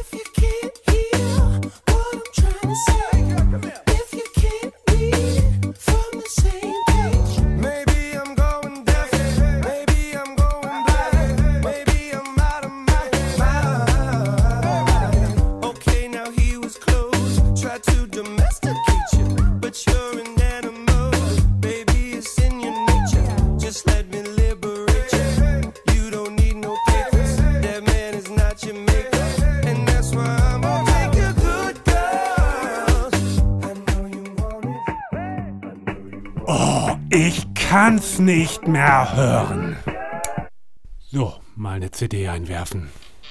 Ich kann's nicht mehr hören. So, mal eine CD einwerfen.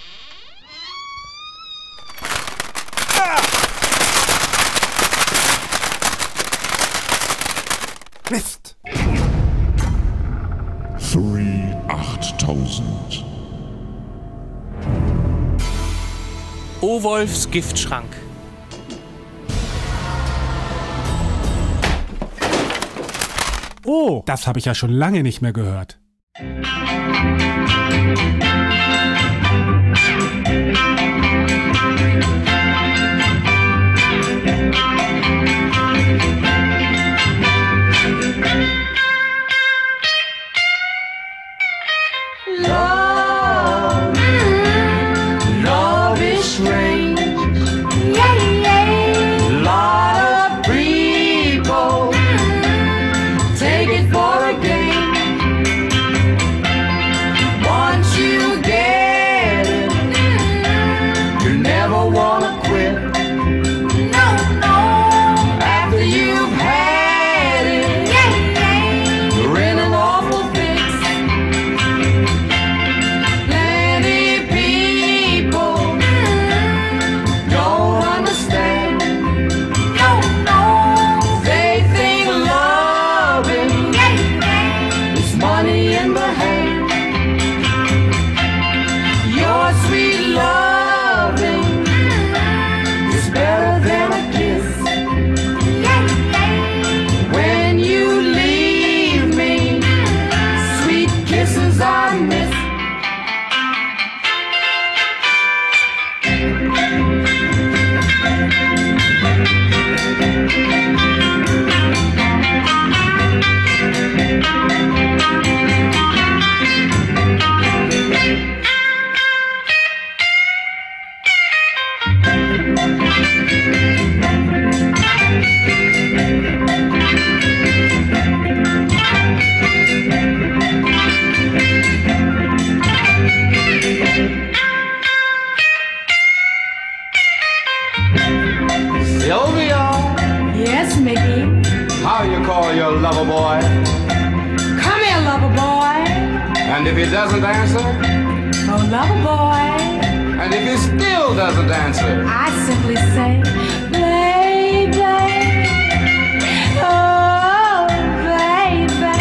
Mist! 8000. Owolfs Giftschrank. Oh, das habe ich ja schon lange nicht mehr gehört. Sylvia! Yes, Mickey? How you call your lover boy? Come here, lover boy. And if he doesn't answer? Oh, lover boy. And if he still doesn't answer? I simply say, baby. Oh, baby.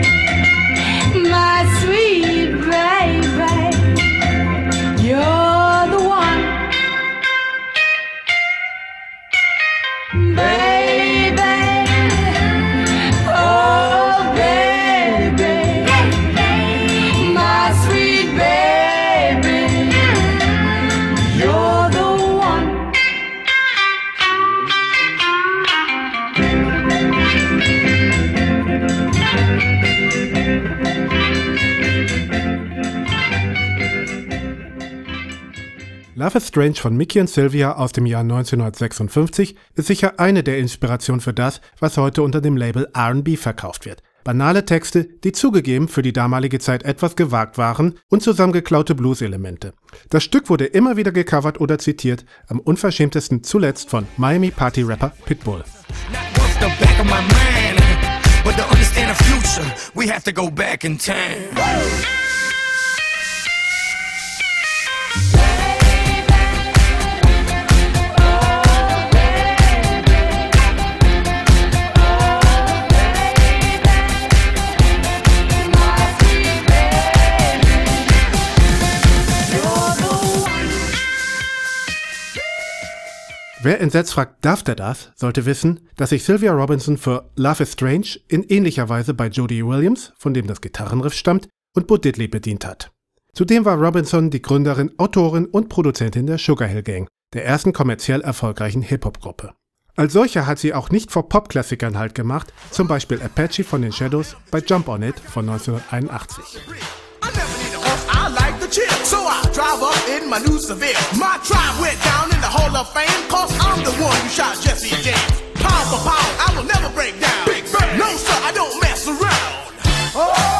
My sweet baby. You're the one. Baby. Oh, baby. My sweet baby. You're the one. Love is Strange von Mickey und Sylvia aus dem Jahr 1956 ist sicher eine der Inspirationen für das, was heute unter dem Label R&B verkauft wird. Banale Texte, die zugegeben für die damalige Zeit etwas gewagt waren und zusammengeklaute Blues-Elemente. Das Stück wurde immer wieder gecovert oder zitiert, am unverschämtesten zuletzt von Miami-Party-Rapper Pitbull. Wer entsetzt fragt, darf der das, sollte wissen, dass sich Sylvia Robinson für Love is Strange in ähnlicher Weise bei Jody Williams, von dem das Gitarrenriff stammt, und Bo Diddley bedient hat. Zudem war Robinson die Gründerin, Autorin und Produzentin der Sugar Hill Gang, der ersten kommerziell erfolgreichen Hip-Hop-Gruppe. Als solche hat sie auch nicht vor Popklassikern Halt gemacht, zum Beispiel Apache von den Shadows bei Jump On It von 1981. I like the chill, so I drive up in my new Seville. My tribe went down in the Hall of Fame, cause I'm the one who shot Jesse James. Pound for pound, I will never break down. Big Bang. No sir, I don't mess around. Oh!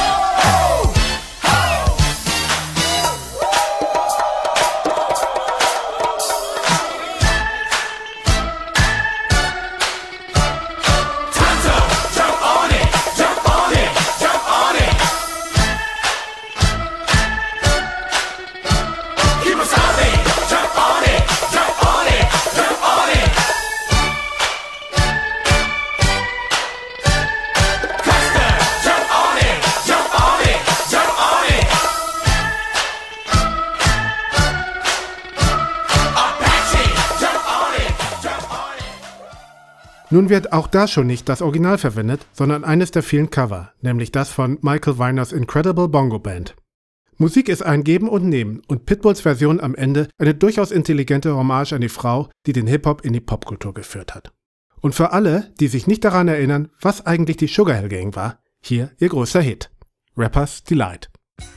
Nun wird auch da schon nicht das Original verwendet, sondern eines der vielen Cover, nämlich das von Michael Weiners Incredible Bongo Band. Musik ist ein Geben und Nehmen und Pitbulls Version am Ende eine durchaus intelligente Hommage an die Frau, die den Hip-Hop in die Popkultur geführt hat. Und für alle, die sich nicht daran erinnern, was eigentlich die Sugar Hill Gang war, hier ihr größter Hit: Rapper's Delight.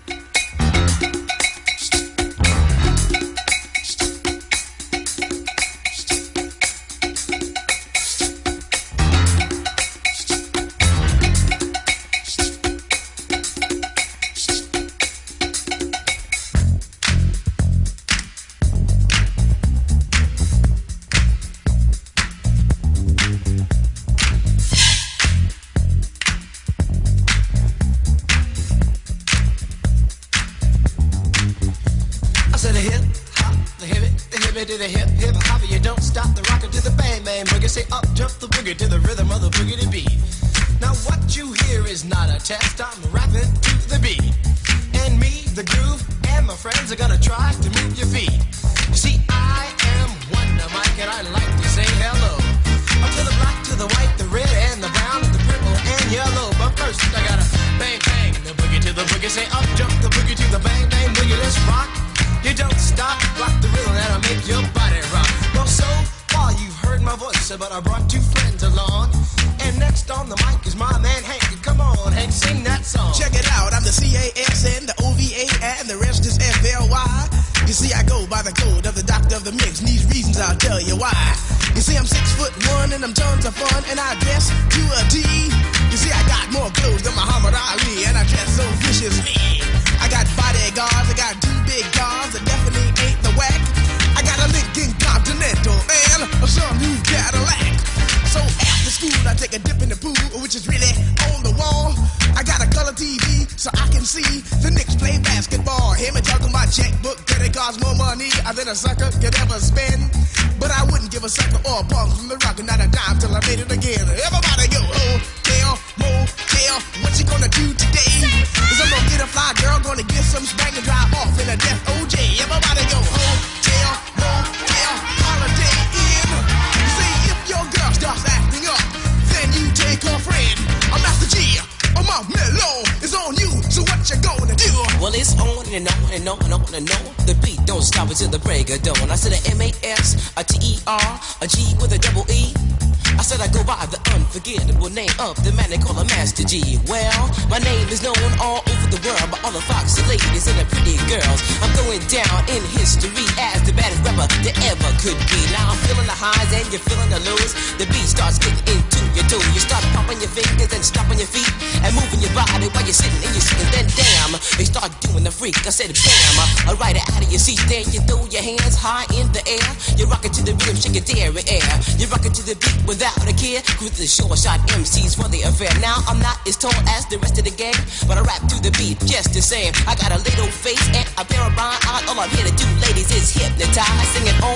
To the hip, hip, hopper, you don't stop the rocker to the bang, bang, boogie. Say up, jump the boogie to the rhythm of the boogie to beat. Now what you hear is not a test, I'm rapping to the beat. And me, the groove, and my friends are gonna try to move your feet. You see, I am Wonder Mike, and I like to say hello. Up to the black, to the white, the red, and the brown, the purple, and yellow. But first, I gotta bang, bang, the boogie to the boogie. Say up, jump the boogie to the bang, bang, boogie, let's rock. You don't stop, rock the rhythm that'll make your body rock. Well, so far you've heard my voice, but I brought two friends along. And next on the mic is my man Hank. Come on, Hank, sing that song. Check it out, I'm the CASN, the OVA, and the rest is FLY. You see, I go by the code of the doctor of the mix, and these reasons I'll tell you why. You see, I'm 6'1" and I'm tons of fun, and I dress to a T. You see, I got more clothes than Muhammad Ali, and I dress so viciously. I got bodyguards, I got two big guns that definitely ain't the whack. I got a Lincoln Continental and some new Cadillac. So after school I take a dip in the pool, which is really on the wall. I got a color TV so I can see the Knicks play basketball. Hear me talking about checkbook, credit cards, more money than a sucker could ever spend. But I wouldn't give a sucker or a punk from the rock, not a dime till I made it again. Everybody go, hotel, motel, what you gonna do today? Cause I'm gonna get a fly girl, gonna get some spank and drive off in a death OJ. Everybody go, hotel, motel, holiday inn. You see, if your girl starts acting up, then you take her friend. I'm Master G, my mellow is on you, so what you gonna do? Well, it's on and on and on and on and on. The beat don't stop until the break of dawn. I said a M-A-S, a T-E-R, a G with a double E. I said I go by the unforgettable name of the man they call a Master G. Well, my name is known all over the world by all the foxy ladies and the pretty girls. I'm going down in history as the baddest rapper there ever could be. Now I'm feeling the highs and you're feeling the lows. The beat starts getting into your toe. You start pumping your fingers and stomping your feet and moving your body while you're sitting and you're sitting. Then damn, they start doing the freak. I said bam, right out of your seat. Then you throw your hands high in the air. You're rocking to the rhythm, shake your dairy air. You're rocking to the beat without a care. Cruise the short shot MCs for the affair. Now I'm not as tall as the rest of the gang, but I rap to the beat just the same. I got a little face and a pair of rhyme eyes. All I'm here to do, ladies, is hypnotize. Singing on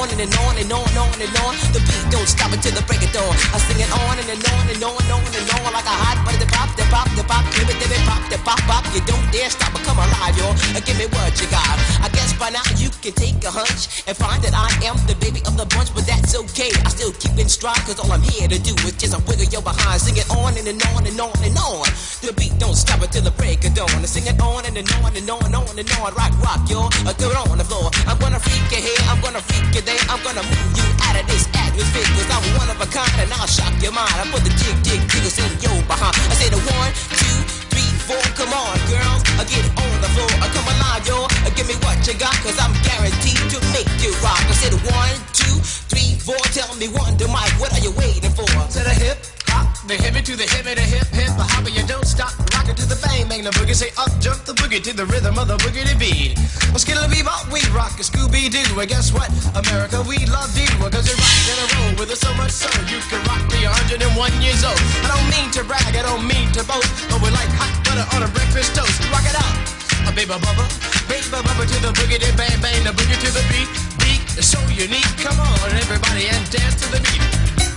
on and on and on and on and on. The beat don't stop until the break of dawn. I sing it on and on and on and on and on like a hot butter. The pop, give it pop, the pop, pop. You don't dare stop or come alive, yo. Give me what you got. I guess by now you can take a hunch and find that I am the baby of the bunch, but that's okay. I still keep in stride, cause all I'm here to do is just a wiggle your behind. Sing it on and on and on and on. The beat don't stop until the break of dawn. I sing it on and on and on and on and on. Rock, yo. Throw it on the floor. I'm gonna freak you here, I'm gonna freak you there. I'm gonna move you out of this atmosphere, cause I'm one of a kind and I'll shock your mind. I put the jiggles in your behind. I say the 1, 2, 3, 4, come on, girls. I get on the floor. I come alive, yo. Give me what you got, cause I'm guaranteed to make you rock. I said 1, 2, 3, 4. Tell me one to Mike, what are you waiting for? To the hip, hop, the hippie to the hippie, the hip, the hopper. You don't stop, rock it to the bang, bang the boogie. Say up, jump the boogie to the rhythm of the boogie to beat. Well, skittle bebop, we rock a Scooby Doo. And guess what? America, we love you. Cause you rock in a row with us so much so you can rock me 101 years old. I don't mean to brag, I don't mean to boast, but we're like hot butter on a breakfast toast. Rock it out, baby bubba to the boogie, the bang bang, the boogie to the beat. Beat is so unique. Come on, everybody, and dance to the beat.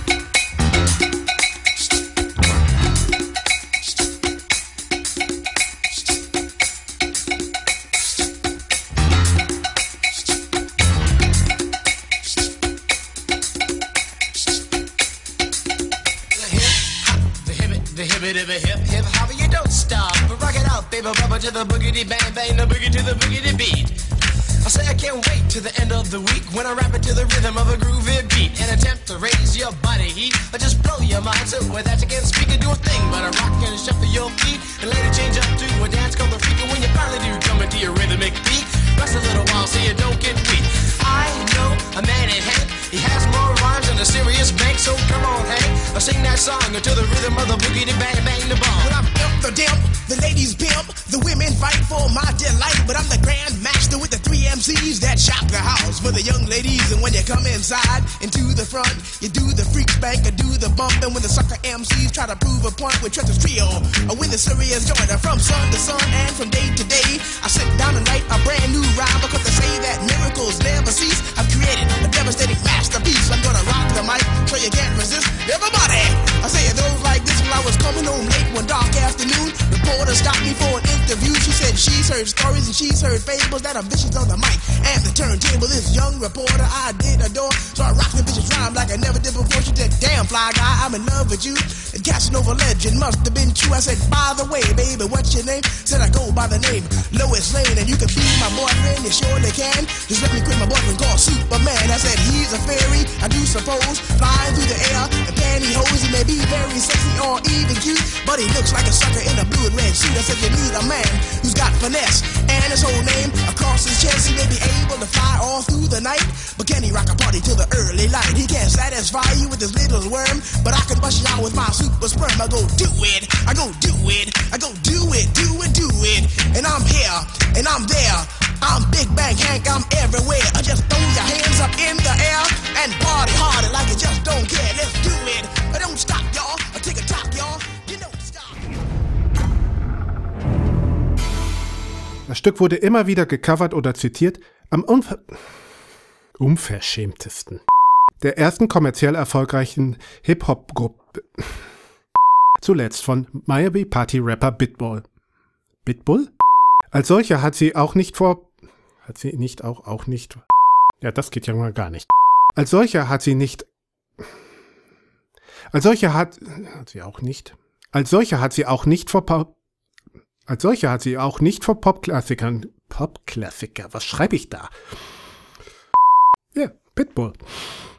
Hip, hopper, you don't stop. But rock it out, baby, bubba to the boogity bang bang, the boogie to the boogity beat. I say I can't wait to the end of the week when I rap it to the rhythm of a groovy beat. An attempt to raise your body heat or just blow your mind so with that you can't speak or do a thing but a rock and shuffle your feet and later change up to a dance called the freak. And when you finally do come into your rhythmic beat, rest a little while so you don't get weak. I know a man in Hank, he has more rhymes than a serious bank, so come on Hank, I'll sing that song to the rhythm of the boogie, the bang bang the bomb. When I'm imp the dimp, the ladies pimp, the women fight for my delight, but I'm the grand master with the 3 MCs that shock the house for the young ladies. And when you come inside into the front, you do the freak spank or do the bump. And when the sucker MCs try to prove a point with Trent's trio, or when the serious joiner from sun to sun and from day to day, I sit down and write a brand new rhyme because they say that miracles never cease. I've created a devastating masterpiece. I'm gonna rock the mic so you can't resist. Everybody, I say those like this when I was coming home late one dark afternoon. Reporter stopped me for an interview. She said she's heard stories and she's heard fables that are vicious on the mic and the turntable. This young reporter I did adore, so I rocked the vicious rhyme like I never did before. She said, damn fly guy, I'm in love with you. And Casanova legend must have been true. I said, by the way, baby, what's your name? Said I go by the name Lois Lane, and you can be my boyfriend, you surely can. Just let me quit my boyfriend called Superman. I said he's a fairy, I do suppose, flying through the air in pantyhose. He may be very sexy or even cute, but he looks like a sucker in a blue and red suit. I said you need a man who's got finesse and his whole name across his chest. He may be able to fly all through the night, but can he rock a party till the early light? He can't satisfy you with his little worm, but I can bust you out with my super sperm. I go do it, I go do it, I go do it, do it, do it. And I'm here, and I'm there. I'm Big Bang Hank, I'm everywhere. I just throw your hands up in the air and party harder like you just don't care. Let's do it. I don't stop, y'all. I take a top, y'all. You don't stop. Das Stück wurde immer wieder gecovert oder zitiert, am unverschämtesten der ersten kommerziell erfolgreichen Hip-Hop-Gruppe. Zuletzt von Miami-Party-Rapper Pitbull. Pitbull? Als solcher hat sie auch nicht vor... Hat sie nicht auch nicht... Ja, das geht ja mal gar nicht. Als solcher hat sie nicht... Als solcher hat sie auch nicht... Als solcher hat sie auch nicht vor Popklassikern... Popklassiker, was schreibe ich da? Ja, Pitbull.